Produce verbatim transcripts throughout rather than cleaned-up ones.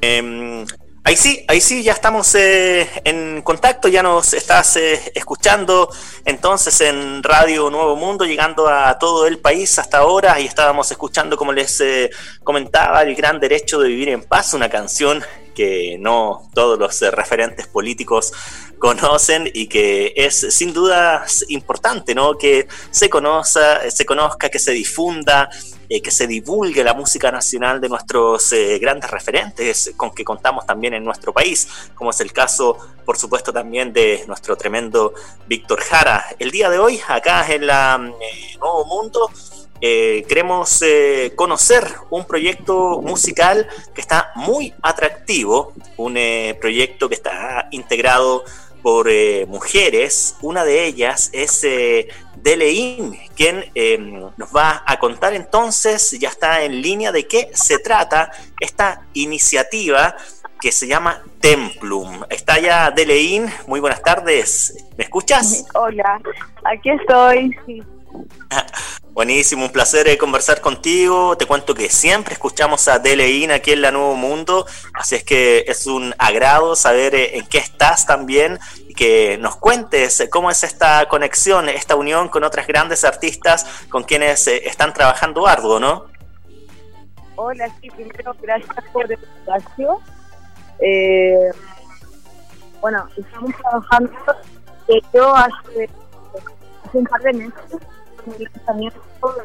Eh, ahí sí, ahí sí, ya estamos eh, en contacto, ya nos estás eh, escuchando entonces en Radio Nuevo Mundo, llegando a todo el país hasta ahora, y estábamos escuchando, como les eh, comentaba, El Gran Derecho de Vivir en Paz, una canción que no todos los eh, referentes políticos conocen y que es sin duda importante, ¿no? Que se conozca, se conozca, que se difunda, eh, que se divulgue la música nacional de nuestros eh, grandes referentes con que contamos también en nuestro país, como es el caso, por supuesto, también de nuestro tremendo Víctor Jara. El día de hoy, acá en la eh, Nuevo Mundo, Eh, queremos eh, conocer un proyecto musical que está muy atractivo, un eh, proyecto que está integrado por eh, mujeres. Una de ellas es eh, Deleín, quien eh, nos va a contar entonces, ya está en línea, de qué se trata esta iniciativa que se llama Templum. Está ya Deleín, muy buenas tardes, ¿me escuchas? Hola, aquí estoy, sí. Buenísimo, un placer eh, conversar contigo. Te cuento que siempre escuchamos a Deleín aquí en La Nuevo Mundo, así es que es un agrado saber eh, en qué estás también y que nos cuentes eh, cómo es esta conexión, esta unión con otras grandes artistas con quienes eh, están trabajando arduo, ¿no? Hola, sí, primero gracias por el espacio. Eh, bueno, estamos trabajando, de hecho, hace, hace un par de meses el lanzamiento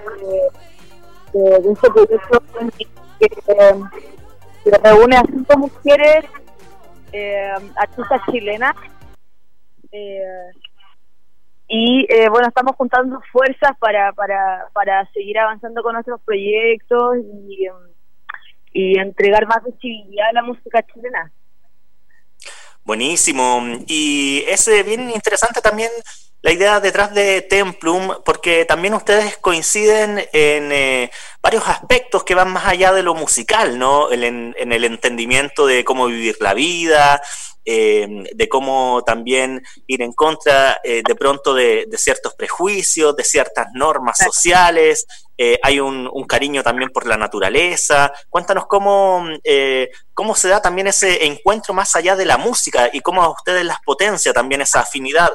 de, de, de este proyecto que, que reúne a cinco mujeres eh, artistas chilenas eh, y eh, bueno, estamos juntando fuerzas para, para, para seguir avanzando con nuestros proyectos y, y entregar más visibilidad a la música chilena. Buenísimo, y es eh, bien interesante también la idea detrás de Templum, porque también ustedes coinciden en eh, varios aspectos que van más allá de lo musical, ¿no? En, en el entendimiento de cómo vivir la vida, eh, de cómo también ir en contra eh, de pronto de, de ciertos prejuicios, de ciertas normas sociales. Eh, hay un, un cariño también por la naturaleza. Cuéntanos cómo, eh, cómo se da también ese encuentro más allá de la música y cómo a ustedes las potencia también esa afinidad.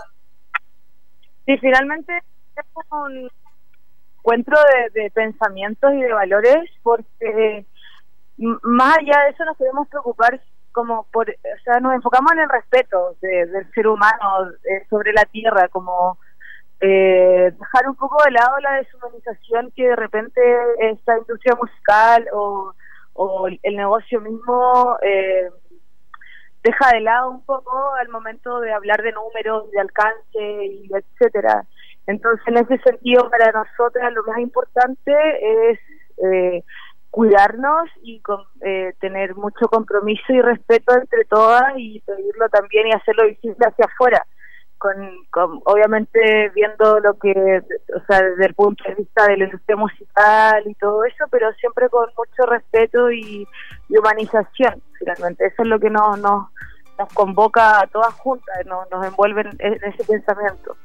Sí, finalmente es un encuentro de, de pensamientos y de valores, porque m- más allá de eso nos debemos preocupar como por, o sea, nos enfocamos en el respeto de, del ser humano eh, sobre la tierra, como eh, dejar un poco de lado la deshumanización que de repente esta industria musical o, o el negocio mismo eh, deja de lado un poco al momento de hablar de números, de alcance, y etcétera. Entonces, en ese sentido, para nosotras lo más importante es eh, cuidarnos y con, eh, tener mucho compromiso y respeto entre todas y pedirlo también y hacerlo visible hacia afuera. Con, con obviamente viendo lo que, o sea, desde el punto de vista de la industria musical y todo eso, pero siempre con mucho respeto y, y humanización, finalmente. Eso es lo que nos, nos, nos convoca a todas juntas, nos, nos envuelve en, en ese pensamiento.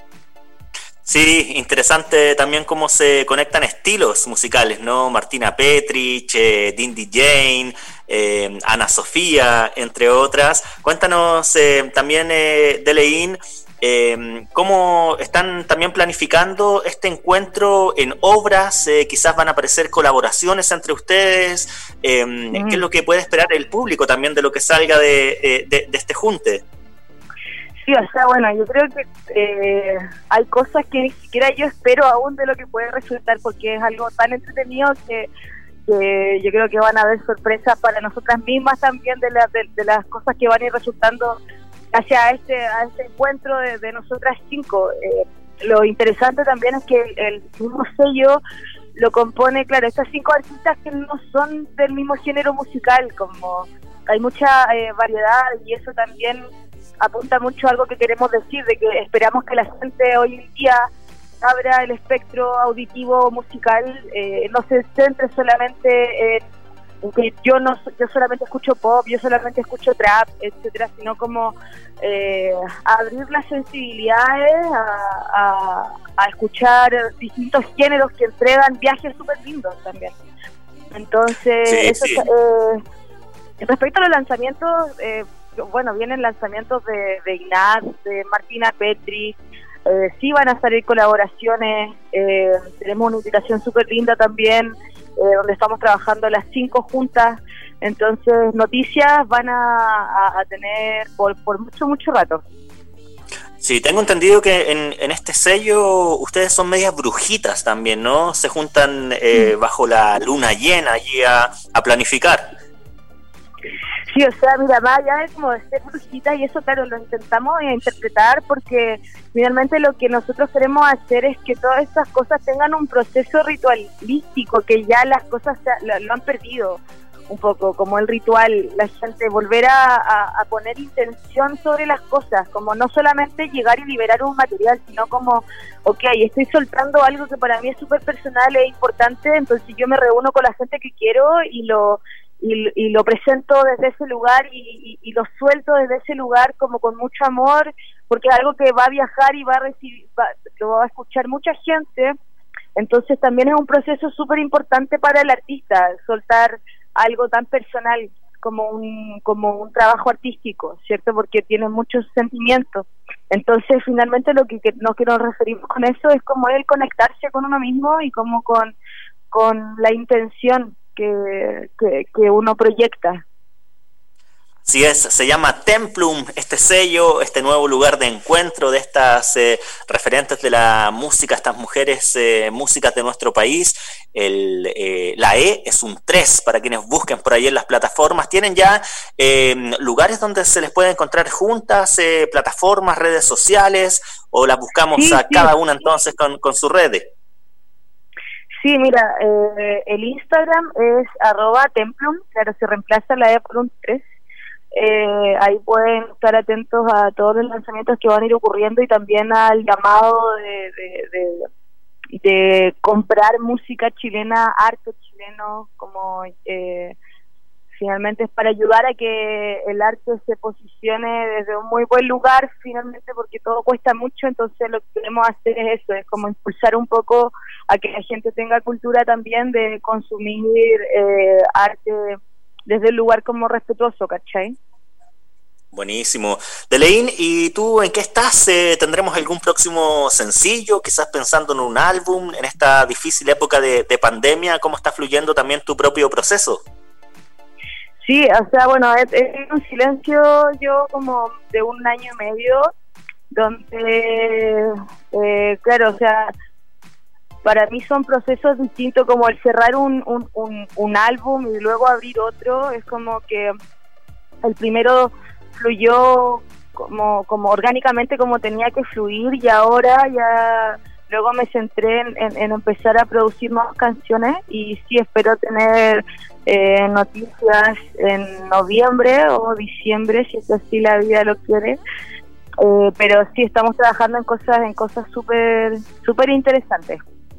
Sí, interesante también cómo se conectan estilos musicales, ¿no? Martina Petrich, eh, Dindy Jane, eh, Ana Sofía, entre otras. Cuéntanos eh, también, eh, Deleín, Eh, ¿cómo están también planificando este encuentro en obras? Eh, quizás van a aparecer colaboraciones entre ustedes. Eh, mm. ¿Qué es lo que puede esperar el público también de lo que salga de, de, de este junte? Sí, o sea, bueno, yo creo que eh, hay cosas que ni siquiera yo espero aún de lo que puede resultar, porque es algo tan entretenido que, que yo creo que van a haber sorpresas para nosotras mismas también de, la, de, de las cosas que van a ir resultando hacia este, a este encuentro de, de nosotras cinco. Eh, lo interesante también es que el, el mismo sello lo compone, claro, estas cinco artistas que no son del mismo género musical, como hay mucha eh, variedad, y eso también apunta mucho a algo que queremos decir, de que esperamos que la gente hoy en día abra el espectro auditivo musical, eh, no se centre solamente en que yo no yo solamente escucho pop, yo solamente escucho trap, etcétera, sino como eh, abrir las sensibilidades a, a, a escuchar distintos géneros que entregan viajes súper lindos también. Entonces, sí, eso sí. Eh, Respecto a los lanzamientos, eh, bueno, vienen lanzamientos de, de Ignaz, de Martina Petri, eh, sí van a salir colaboraciones, eh, tenemos una invitación súper linda también, eh, donde estamos trabajando las cinco juntas, entonces noticias van a, a, a tener por, por mucho, mucho rato. Sí, tengo entendido que en, en este sello ustedes son medias brujitas también, ¿no? Se juntan eh, bajo la luna llena allí a, a planificar. Sí, o sea, mira, más allá de como de ser brujitas y eso, claro, lo intentamos interpretar porque finalmente lo que nosotros queremos hacer es que todas estas cosas tengan un proceso ritualístico, que ya las cosas se, lo, lo han perdido un poco, como el ritual, la gente volver a, a, a poner intención sobre las cosas, como no solamente llegar y liberar un material, sino como, ok, estoy soltando algo que para mí es súper personal e importante, entonces yo me reúno con la gente que quiero y lo y, y lo presento desde ese lugar y, y, y lo suelto desde ese lugar como con mucho amor, porque es algo que va a viajar y va a recibir, va, lo va a escuchar mucha gente, entonces también es un proceso súper importante para el artista, soltar algo tan personal como un como un trabajo artístico, ¿cierto? Porque tiene muchos sentimientos. Entonces, finalmente lo que, que nos quiero referir con eso es como el conectarse con uno mismo y como con, con la intención que, que, que uno proyecta. Así es, se llama Templum, este sello, este nuevo lugar de encuentro de estas eh, referentes de la música, estas mujeres eh, músicas de nuestro país. El, eh, la E es un tres para quienes busquen por ahí en las plataformas. Tienen ya eh, lugares donde se les puede encontrar juntas, eh, plataformas, redes sociales, o las buscamos sí, a sí, cada una entonces con, con sus redes. Sí, mira, eh, el Instagram es arroba Templum, claro, se reemplaza la E por un tres. Eh, ahí pueden estar atentos a todos los lanzamientos que van a ir ocurriendo y también al llamado de, de, de, de comprar música chilena, arte chileno, como eh, finalmente es para ayudar a que el arte se posicione desde un muy buen lugar finalmente, porque todo cuesta mucho, entonces lo que queremos hacer es eso, es como impulsar un poco a que la gente tenga cultura también de consumir eh, arte desde el lugar como respetuoso, ¿cachai? Buenísimo. Deleín, ¿y tú en qué estás? Eh, ¿Tendremos algún próximo sencillo? Quizás pensando en un álbum, en esta difícil época de, de pandemia, ¿cómo está fluyendo también tu propio proceso? Sí, o sea, bueno, es, es un silencio yo como de un año y medio, donde, eh, claro, o sea, para mí son procesos distintos, como el cerrar un, un, un, un álbum y luego abrir otro, es como que el primero fluyó como, como orgánicamente como tenía que fluir y ahora ya luego me centré en, en, en empezar a producir nuevas canciones y sí espero tener eh, noticias en noviembre o diciembre, si es así la vida lo quiere, eh, pero sí estamos trabajando en cosas en cosas súper súper interesantes.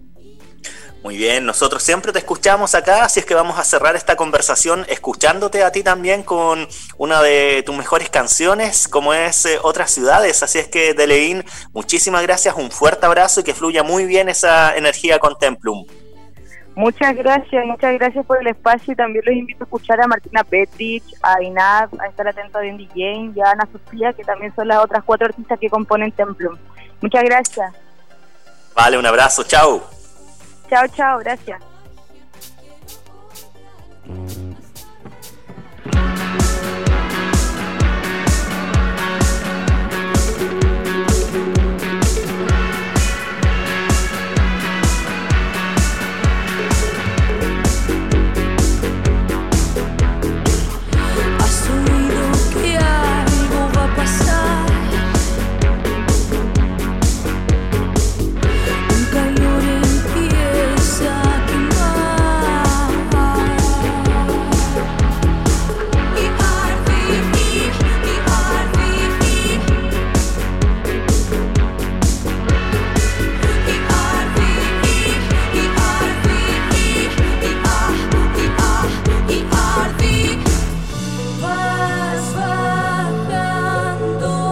Muy bien, nosotros siempre te escuchamos acá, así es que vamos a cerrar esta conversación escuchándote a ti también con una de tus mejores canciones, como es eh, Otras Ciudades. Así es que, Deleín, muchísimas gracias, un fuerte abrazo y que fluya muy bien esa energía con Templum. Muchas gracias, muchas gracias por el espacio y también los invito a escuchar a Martina Petrich, a Inad, a estar atento a Bendy Jane y a Ana Sofía, que también son las otras cuatro artistas que componen Templum. Muchas gracias. Vale, un abrazo, chao. Chao, chao, gracias.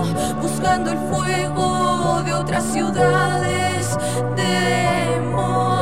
Buscando el fuego de otras ciudades, demonios.